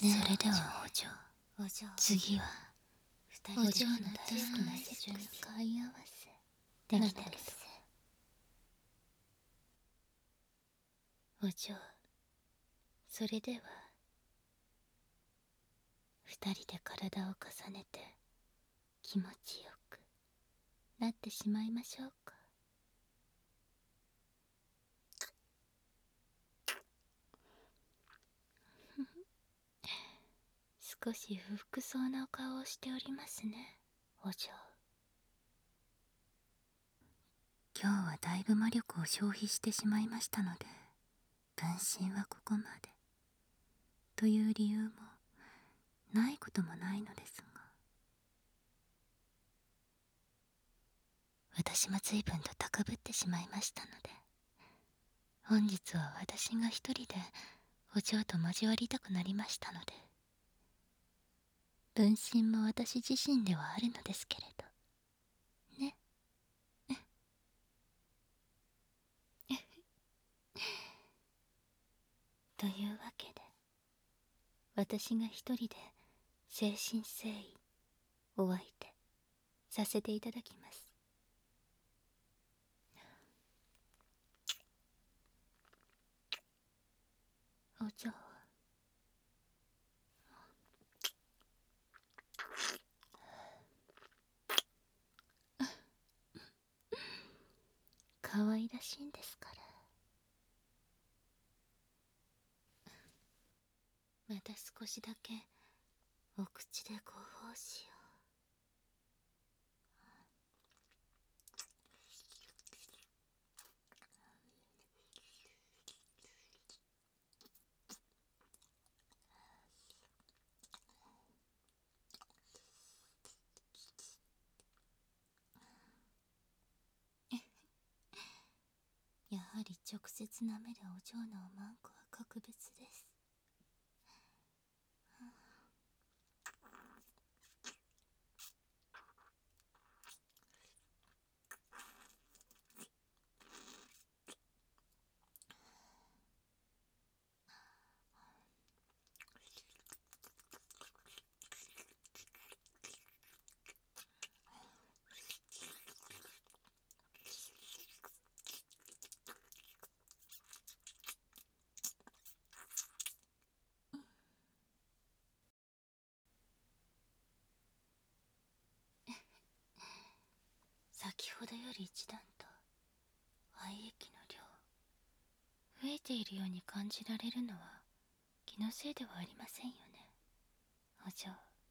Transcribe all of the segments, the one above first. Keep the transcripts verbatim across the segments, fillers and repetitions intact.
それではお嬢、次はお嬢の大好きなセックス買い合わせできたけど、お嬢、それでは二人で体を重ねて気持ちよくなってしまいましょうか。少し不服そうなお顔をしておりますね、お嬢。今日はだいぶ魔力を消費してしまいましたので、分身はここまでという理由もないこともないのですが、私も随分と高ぶってしまいましたので、本日は私が一人でお嬢と交わりたくなりましたので、分身も私自身ではあるのですけれどね。というわけで、私が一人で誠心誠意お相手させていただきます。お嬢は可愛らしいんですから。また少しだけお口でご奉仕を。やはり直接舐めるお嬢のおまんこは格別です。先ほどより一段と愛液の量増えているように感じられるのは気のせいではありませんよね、お嬢。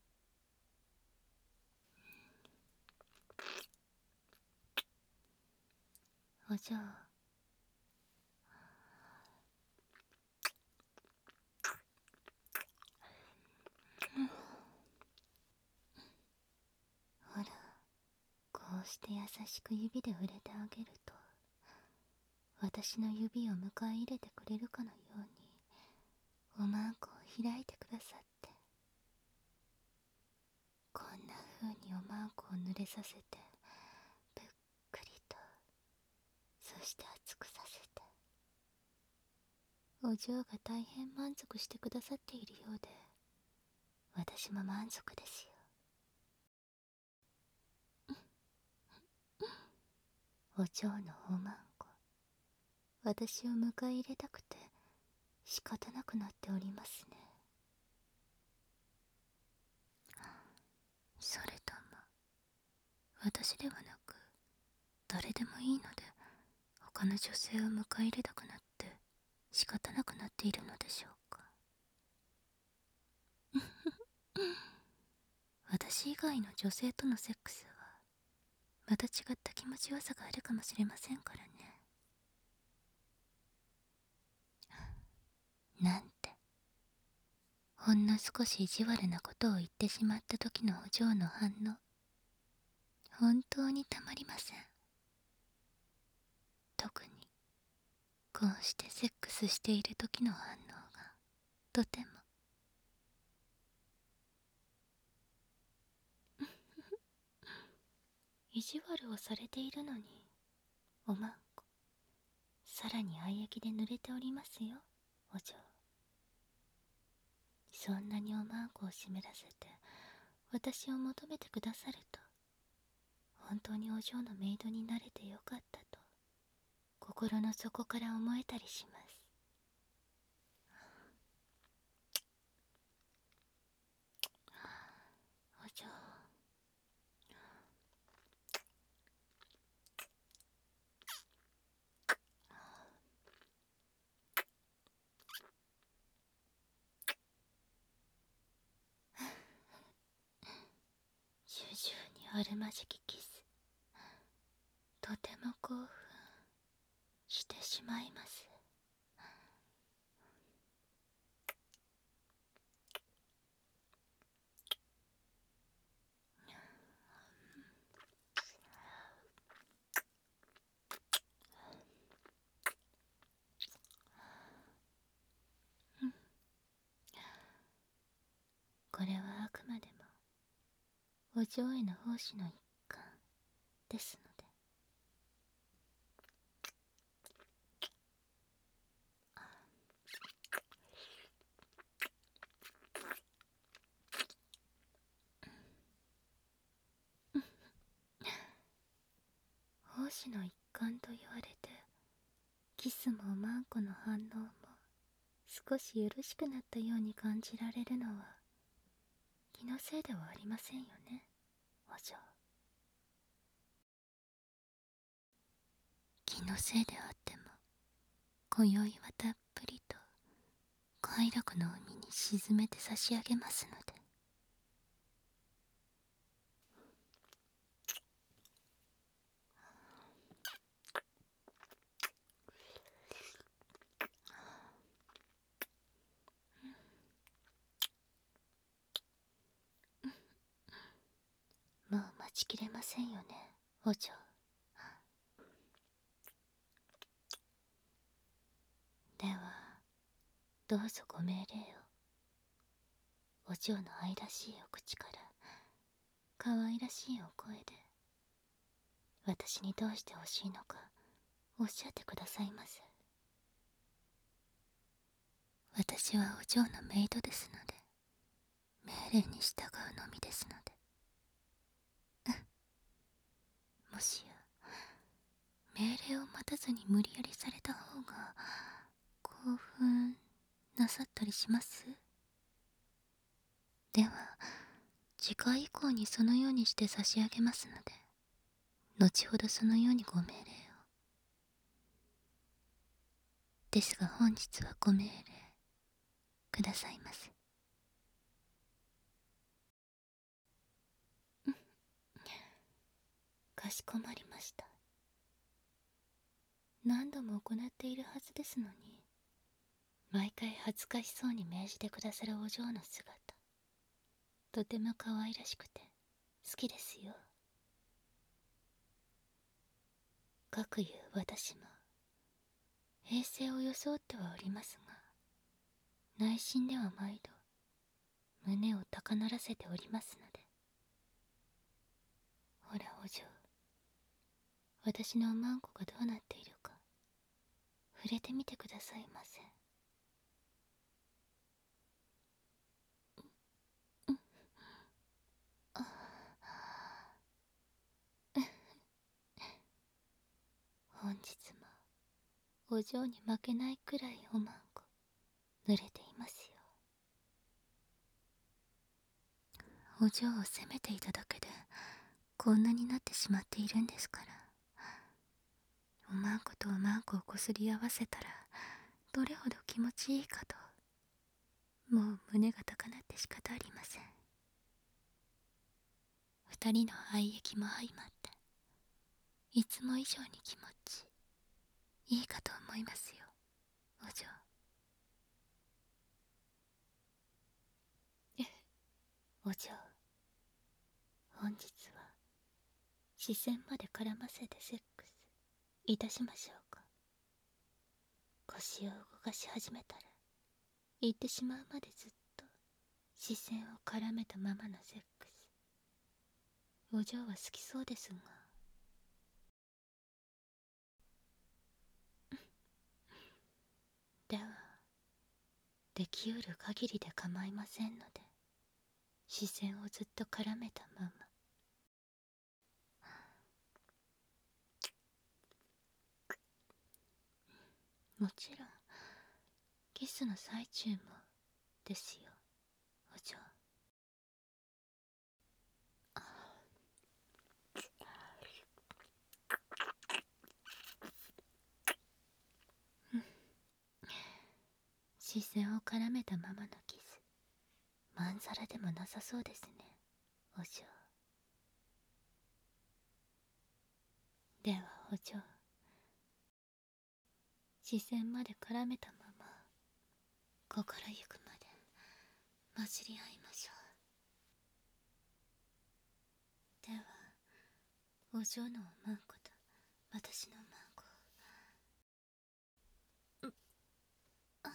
お嬢、ほら、こうして優しく指で触れてあげると、私の指を迎え入れてくれるかのようにおまんこを開いてくださって、こんな風におまんこを濡れさせて、ぷっくりと、そして熱くさせて、お嬢が大変満足してくださっているようで、私も満足ですよ。お嬢のおまんこ、私を迎え入れたくて仕方なくなっておりますね。それとも私ではなく誰でもいいので、他の女性を迎え入れたくなって仕方なくなっているのでしょうか。私以外の女性とのセックスはまた違った気持ちよさがあるかもしれませんからね。なんてほんの少し意地悪なことを言ってしまった時のお嬢の反応、本当にたまりません。特にこうしてセックスしている時の反応がとても。意地悪をされているのにおまんこ、さらに愛液で濡れておりますよ、お嬢。 そんなにおまんこを湿らせて私を求めてくださると、本当にお嬢のメイドになれてよかったと心の底から思えたりします。お嬢、主従にあるまじきキス、とても興奮してしまいます。これはあくまでもお嬢への奉仕の一環ですので。奉仕の一環と言われて、キスもおまんこの反応も少しよろしくなったように感じられるのは気のせいではありませんよね、お嬢。気のせいであっても、今宵はたっぷりと快楽の海に沈めて差し上げますので。もう待ちきれませんよね、お嬢。ではどうぞご命令を。お嬢の愛らしいお口から可愛らしいお声で私にどうしてほしいのかおっしゃってくださいませ。私はお嬢のメイドですので、命令に従うのみですので。もしや命令を待たずに無理やりされた方が興奮なさったりします？では次回以降にそのようにして差し上げますので、後ほどそのようにご命令を。ですが本日はご命令くださいませ。かしこまりました。何度も行っているはずですのに、毎回恥ずかしそうに命じてくださるお嬢の姿、とても可愛らしくて好きですよ。かくいう私も平静を装ってはおりますが、内心では毎度胸を高鳴らせておりますので。ほらお嬢、私のおまんこがどうなっているか触れてみてくださいませ。本日もお嬢に負けないくらいおまんこ濡れていますよ。お嬢を責めていただけでこんなになってしまっているんですから。おまんことおまんこをこすり合わせたらどれほど気持ちいいかと、もう胸が高鳴って仕方ありません。二人の愛液も相まっていつも以上に気持ちいいかと思いますよ、お嬢。お嬢、本日は視線まで絡ませてセックスいたしましょうか。腰を動かし始めたら言ってしまうまでずっと視線を絡めたままのセックス、お嬢は好きそうですが。ではできうる限りで構いませんので、視線をずっと絡めたまま。もちろんキスの最中もですよ、お嬢。視線を絡めたままのキス、まんざらでもなさそうですね、お嬢。ではお嬢、視線まで絡めたまま心ゆくまで混じり合いましょう。ではお嬢のおまんこと私のおまんこを、うあ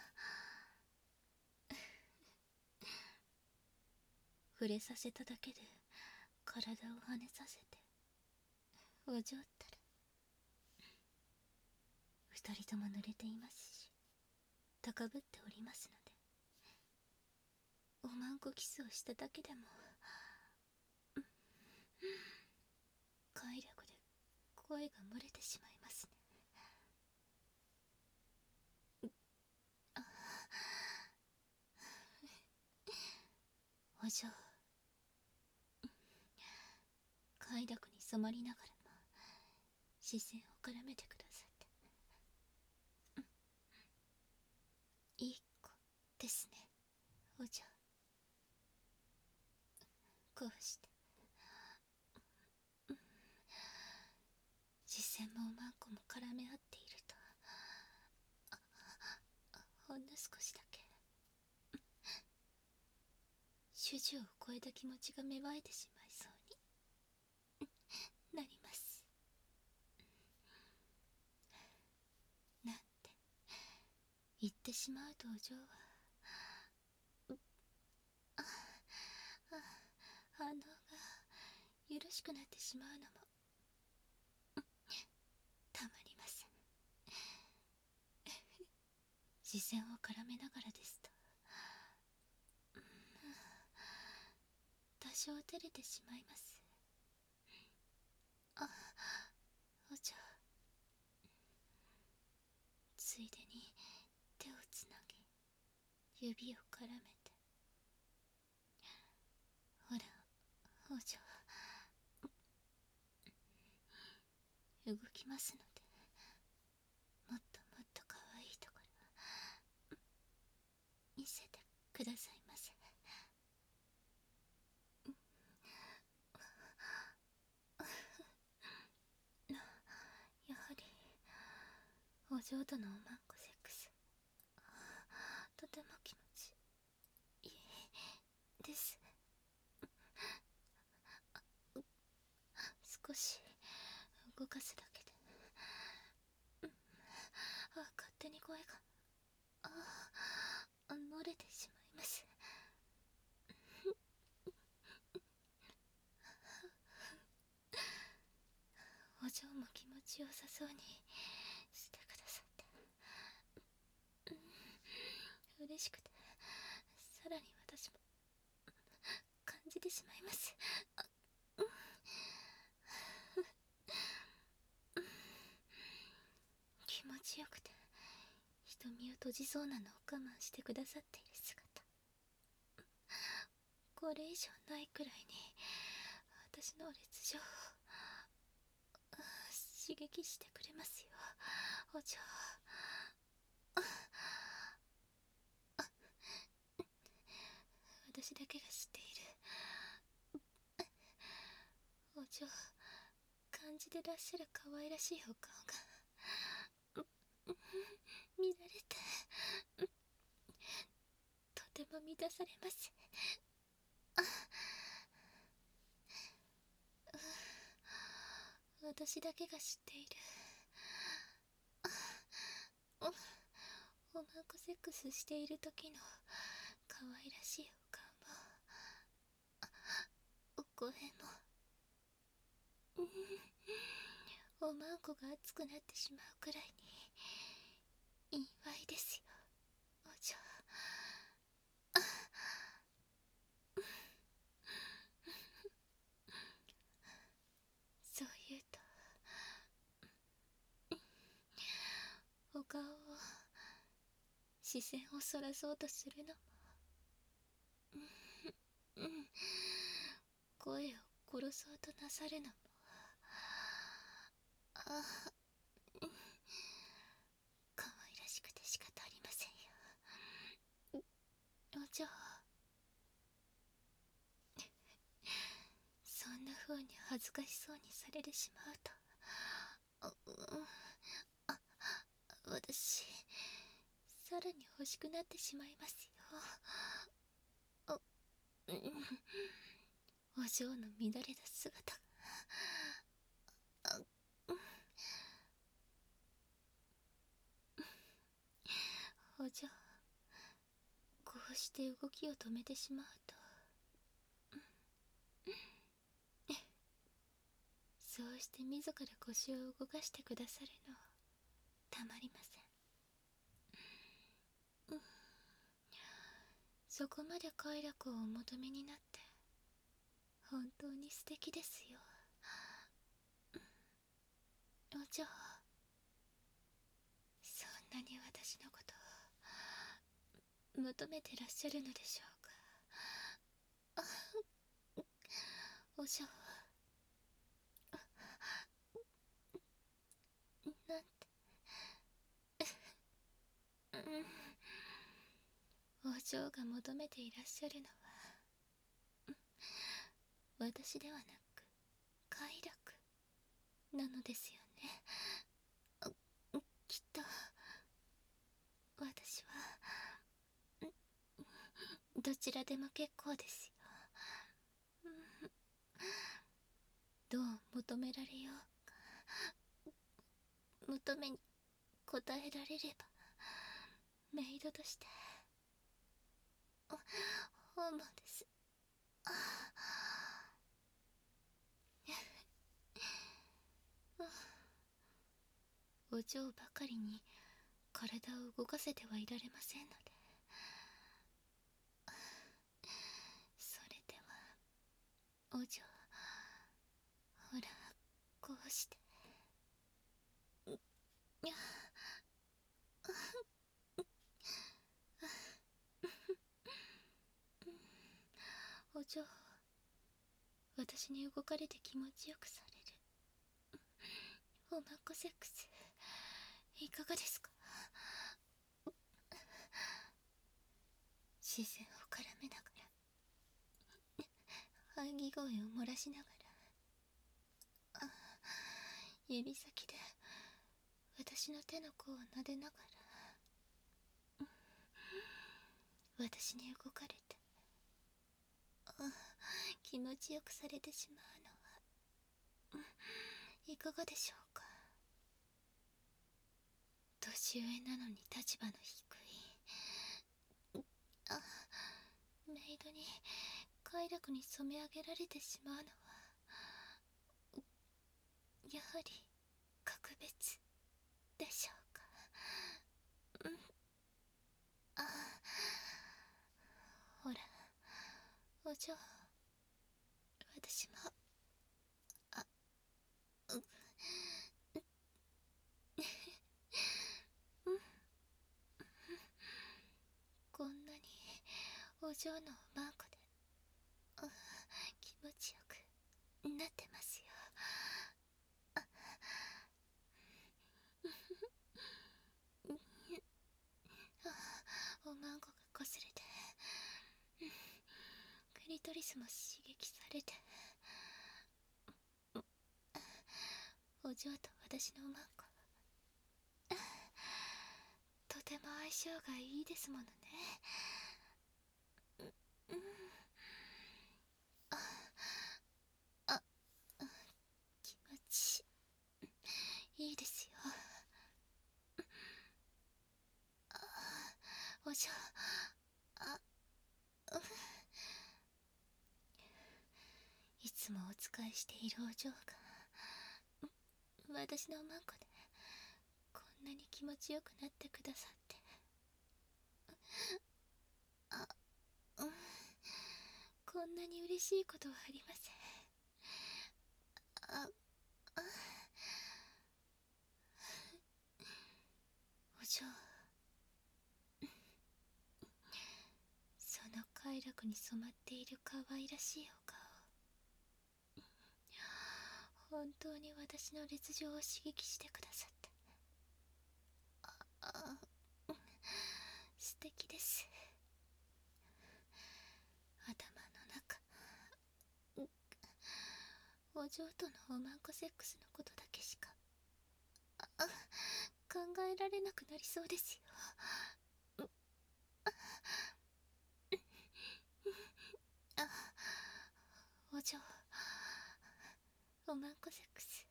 触れさせただけで体を跳ねさせて、お嬢ったら二人とも濡れていますし、高ぶっておりますので、おまんこキスをしただけでも快楽で声が漏れてしまいますね。あお嬢、快楽に染まりながらも視線を絡めてくださっていい子ですね、お嬢。こうして視線もおまんこも絡め合っていると、ほんの少しだけ主従を超えた気持ちが芽生えてしまいそうになります。なんて言ってしまうと、お嬢はああ反応がよろしくなってしまうのもたまりません。視線を絡めながらですと、多少照れてしまいます。あ、お嬢、ついでに手をつなぎ指を絡めて、ほらお嬢、動きますので、もっともっと可愛いところ見せてくださいませ。やはりお嬢とのおまんこセックス、とても気持ちいいです。少し動かすだけで、あ、勝手に声がああ漏れてしまいます。お嬢も気持ちよさそうにしてくださって、嬉しくてさらに私も感じてしまいます。気持ちよくて瞳を閉じそうなのを我慢してくださっている姿、これ以上ないくらいに私の烈情を刺激してくれますよ、お嬢。私だけが知っているお嬢、感じてらっしゃる可愛らしいお顔が見られてとても満たされます。私だけが知っているおおまんこセックスしている時の可愛らしいお顔も、お声も、おまんこが熱くなってしまうくらいにいいわいですよ、お嬢。 顔を、視線をそらそうとするのも、うん、声を殺そうとなさるのも、ああ、可愛らしくて仕方ありませんよ。お嬢、そんな風に恥ずかしそうにされてしまうと、あ、あ、私、さらに欲しくなってしまいますよ。あ、うん、お嬢の乱れた姿が、あ、うん、お嬢、こうして動きを止めてしまうと、そうして自ら腰を動かしてくださるの、たまりません。うん、そこまで快楽をお求めになって本当に素敵ですよ。お嬢、そんなに私のことを求めてらっしゃるのでしょうか。お嬢、なんて、うん、お嬢が求めていらっしゃるのは、私ではなく快楽なのですよね。きっと私はどちらでも結構ですよ。どう求められようか、求めに応えられればメイドとして訪問です。ああ、お嬢ばかりに体を動かせてはいられませんので、それではお嬢、ほら、こうしてにゃお嬢、私に動かれて気持ちよくされるおまっこセックス、いかがですか。視線を絡めながら、喘ぎ声を漏らしながら、あ、指先で私の手の甲を撫でながら、私に動かれて、あ、気持ちよくされてしまうのは、いかがでしょうか。年上なのに立場の低い、あ、メイドに快楽に染め上げられてしまうのは、やはり格別でしょうか。うん、あ、ほら、お嬢、私も、あ、う、うん、こんなにお嬢のおまんこで、あ、気持ちよくなってますよ。あ、あ、おまんこがこすれて、クリトリスも刺激されて、お嬢と私のおまんこ、とても相性がいいですものね。うん、あ、あ、気持ちいいですよ。あ、お嬢、あ、うん、いつもお仕えしているお嬢が私のおまんこでこんなに気持ちよくなってくださって、あ、うん、こんなに嬉しいことはありません。あ、あ、お嬢、その快楽に染まっている可愛らしいお顔、本当に私の烈情を刺激してくださって、ああ、素敵です。頭の中、お嬢とのおまんこセックスのことだけしかあ考えられなくなりそうですよ。あ、お嬢、おまんこセックス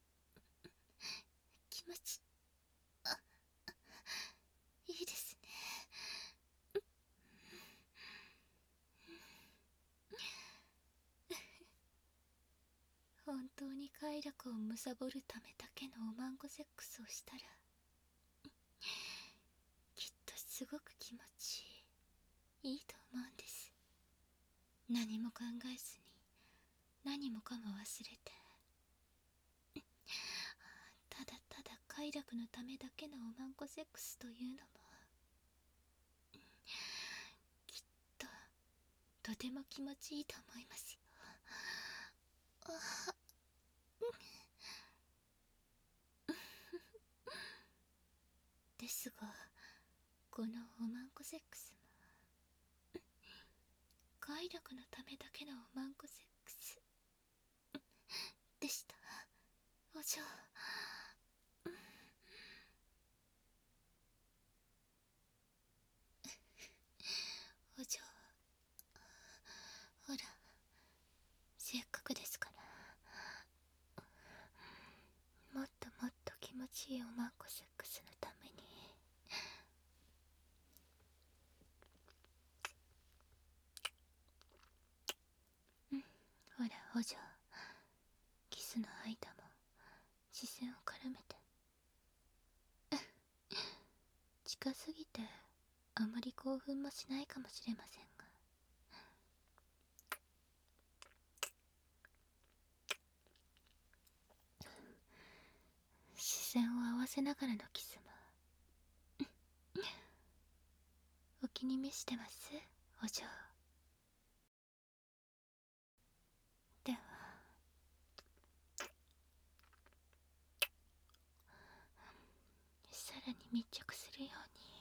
気持ちあいいですね。本当に快楽を貪るためだけのおまんこセックスをしたら、きっとすごく気持ちいいいいと思うんです。何も考えずに何もかも忘れて、ただただ快楽のためだけのおまんこセックスというのも、きっととても気持ちいいと思いますよ。あですが、このおまんこセックスも快楽のためだけのおまんこセックスでした、お嬢。お嬢、ほら、せっかくですから、もっともっと気持ちいいおまんこセックスのために、うん、ほらお嬢、キスの間も視線を絡めて。近すぎてあまり興奮もしないかもしれませんが、視線を合わせながらのキスもお気に召してます、お嬢。では、さらに密着するように。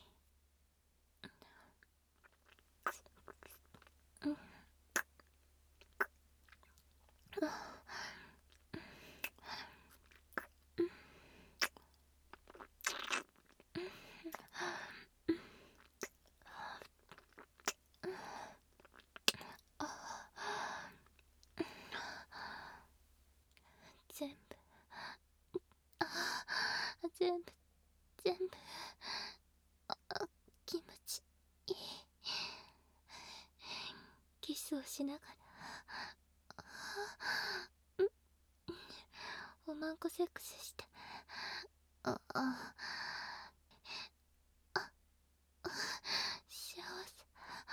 うん、全部、ああ、全部全部あ気持ちいい。キスをしながら、おまんこセックスして、あああ幸せ。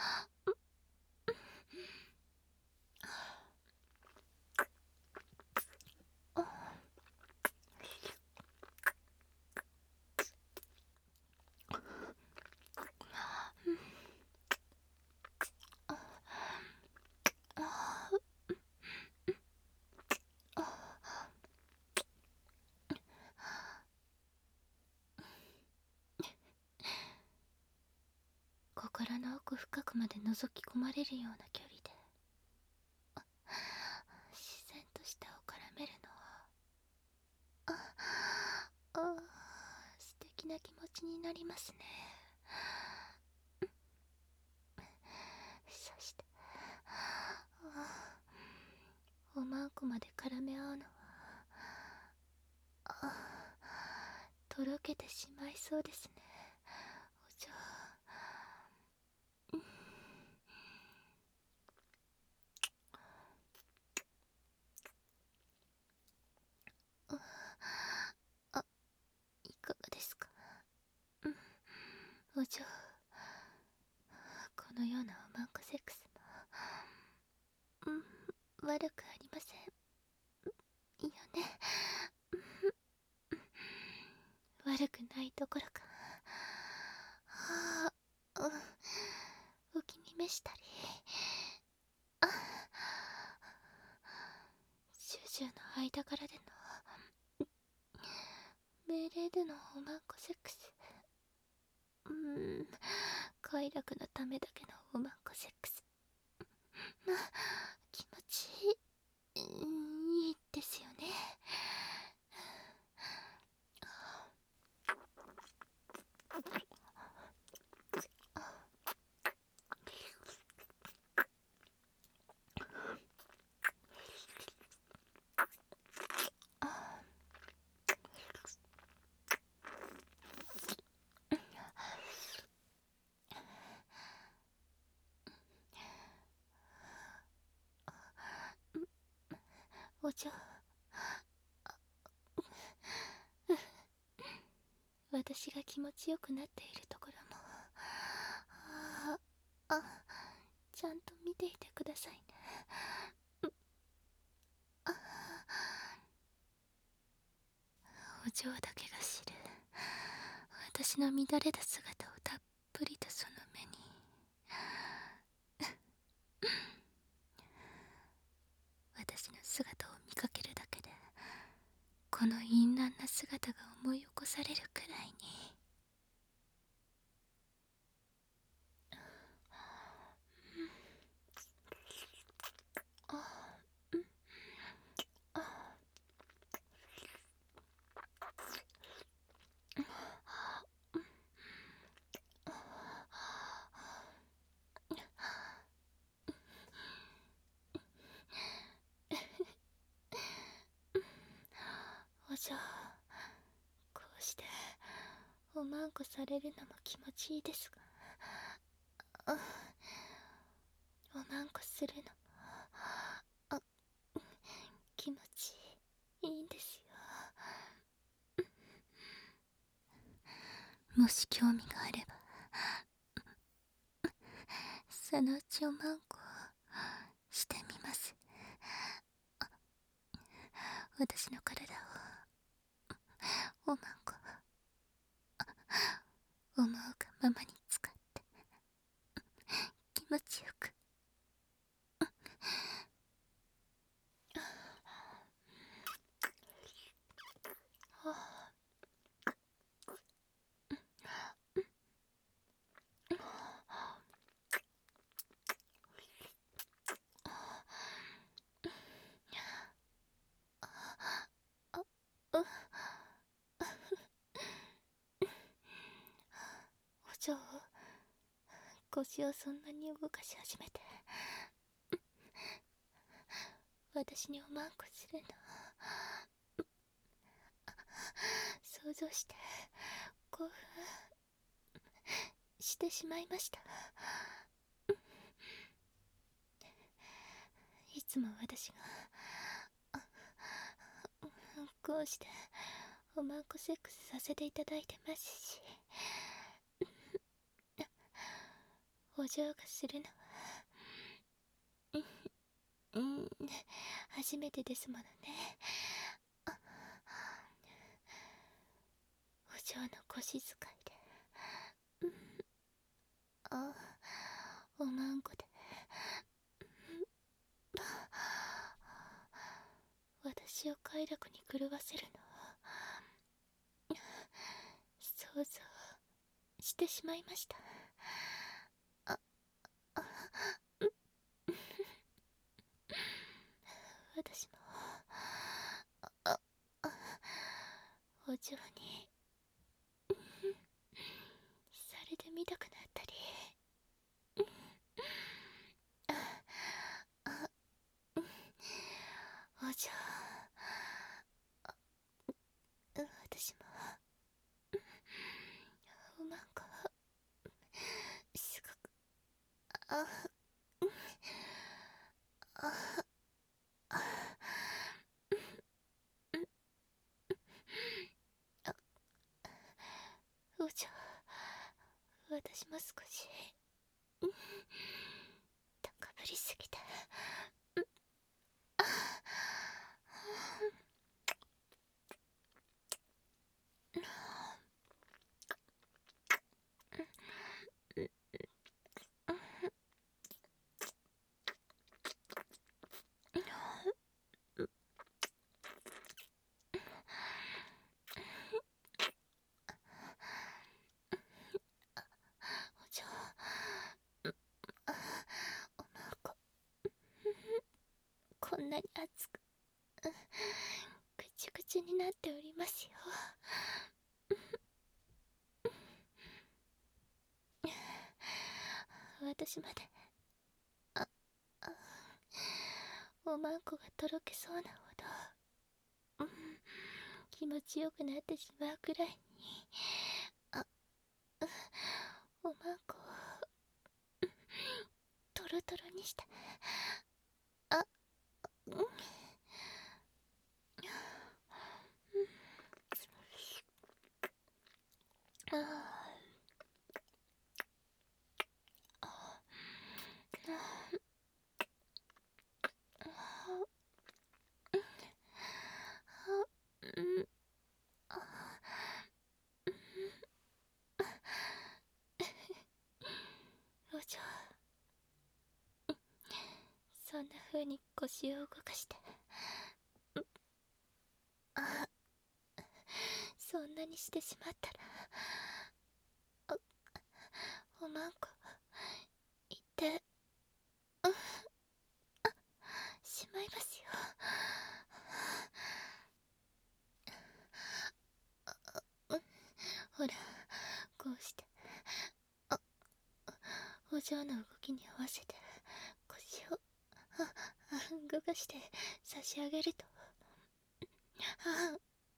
心の奥深くまで覗き込まれるような距離で自然と舌を絡めるのは、ああ素敵な気持ちになりますね。そしておまんこまで絡め合うのは、あとろけてしまいそうですね、お嬢。あ、いかがですか、うん、お嬢。このようなおまんこセックスも、うん、悪くありませんよね。悪くないどころか、 お気に召したり、あジュジュの間柄での命令でのおまんこセックス、うーん快楽のためだけのおまんこセックス、ま気持ちいい、いいですよね。お嬢、私が気持ちよくなっているところもああちゃんと見ていてくださいね。あお嬢だけが知る私の乱れた姿をたっぷりとその目に私の姿を見かけるだけでこの淫乱な姿が思い起こされるくらいに。お嬢、こうしておまんこされるのも気持ちいいですが、おまんこするのもあ気持ちいいんですよ。もし興味があればそのうちおまんこしてみます。私の体をおまんこ思うがままに使って気持ちよく。お嬢、腰をそんなに動かし始めて私におまんこするの想像して興奮してしまいました。いつも私がこうしておまんこセックスさせていただいてますし、お嬢がするのはうん、初めてですものね。お嬢の腰使いで、あおまんこで私を快楽に狂わせるのを想像してしまいました。ああ私もああお嬢にされてみたくなったり、あお嬢、私もおまんこすごくあああお嬢、私も少し高ぶりすぎて熱くぐちゅぐちゅになっておりますよ。私までああおまんこがとろけそうなほど、うん、気持ちよくなってしまうくらいにあおまんこをトロトロにしてあうんあうんあお嬢、そんな風に腰を動かしてあそんなにしてしまったらおおまんこ言ってうんしまいますよ。うんほらこうしてあお嬢の動きに合わせて腰をああ動かして差し上げるとあ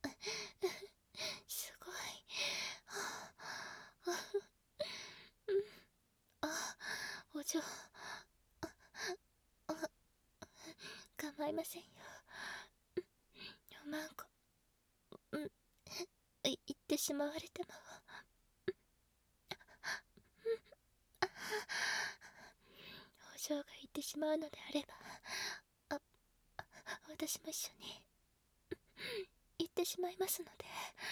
すごいああうんあお嬢あ構いませんよ。おまんこうんい言ってしまわれてもお嬢が言ってしまうのであればあ私も一緒に言ってしまいますので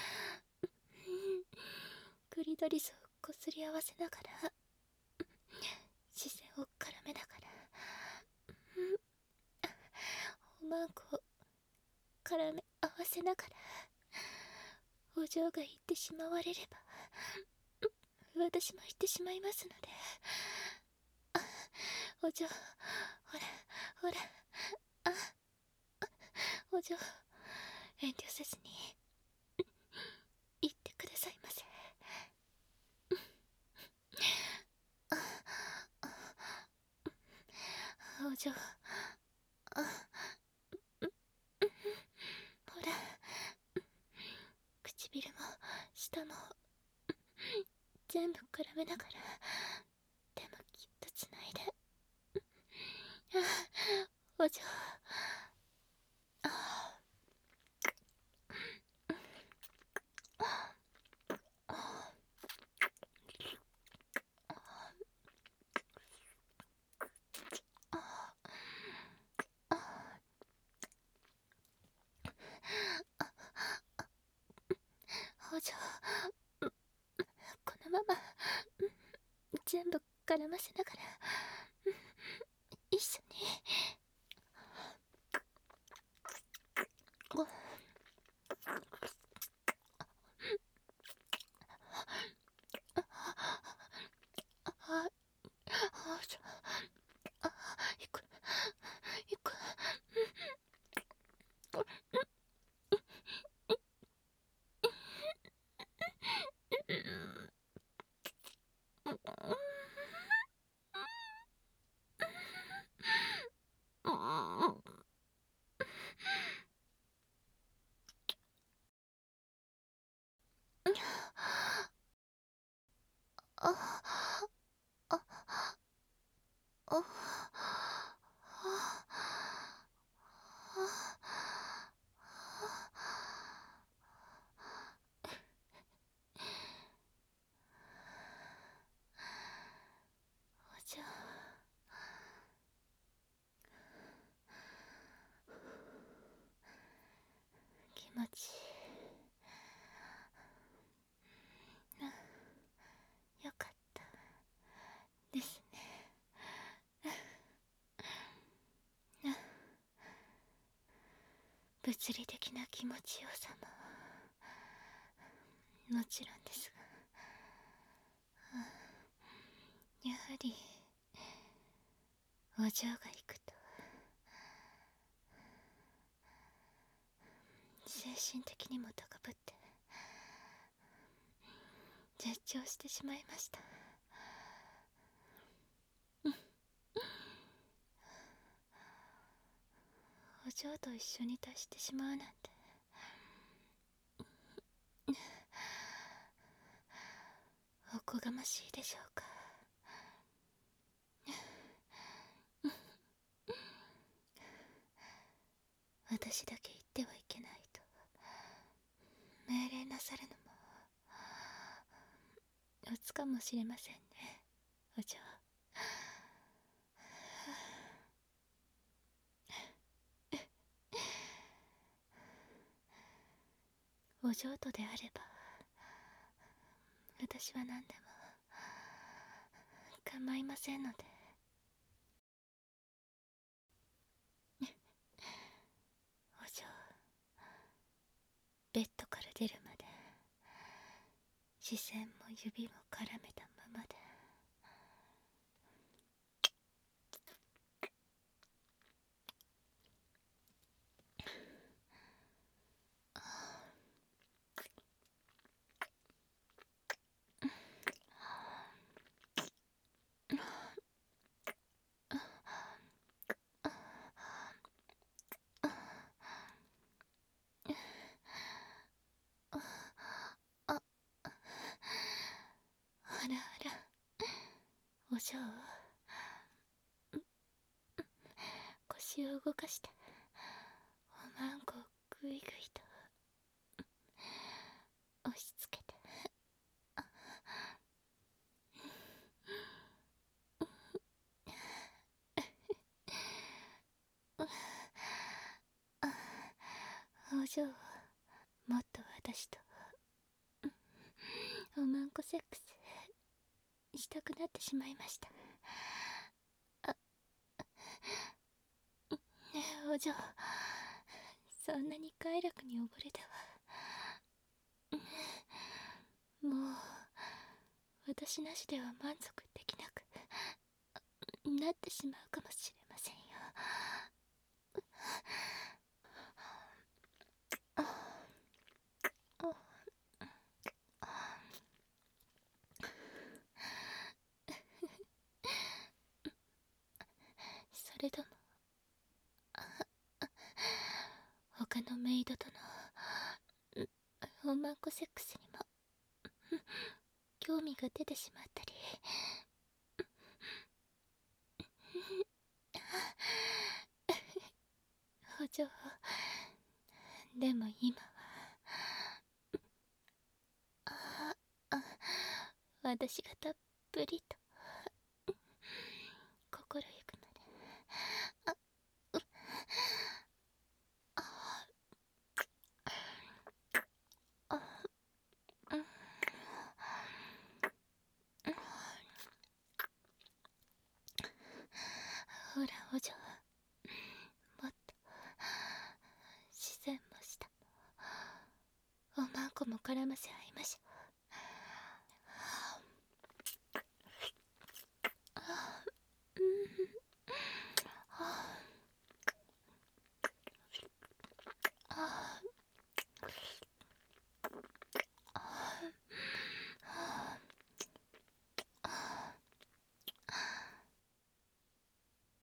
クリトリスをこすり合わせながら視線を絡めながらおまんこを絡め合わせながらお嬢が言ってしまわれれば私も言ってしまいますのであお嬢ほらほらあお嬢遠慮せずに言ってくださいませ。あお嬢あほら唇も舌も全部絡めながら手もきっとつないであお嬢あお嬢このまま全部絡ませながら一緒におああお嬢あ行く行くあああお嬢気持ちよかったですね。物理的な気持ちよさももちろんですがやはりお嬢が行くと精神的にも高ぶって絶頂してしまいました。お嬢と一緒に達してしまうなんておこがましいでしょうか。私だけ言ってはいけないと命令なさるのもおつかもしれませんね、お嬢。お嬢とであれば私は何でも構いませんので。お嬢、ベッドから出るまで視線も指も絡めたままで。あ、あらあら、お嬢、腰を動かしておまんこをぐいぐいと押し付けて。お嬢、もっと私とおまんこセックスしたくなってしまいました。あ、ねえお嬢、そんなに快楽に溺れてはもう私なしでは満足できなくなってしまうかもしれませんよ。それとも他のメイドとのおまんこセックスにも興味が出てしまったり。お嬢、でも今はああ私がたっぷりと心ゆくまで。あうああうんほらお嬢、もっと視線も下もおまんこも絡ませ合いましょう。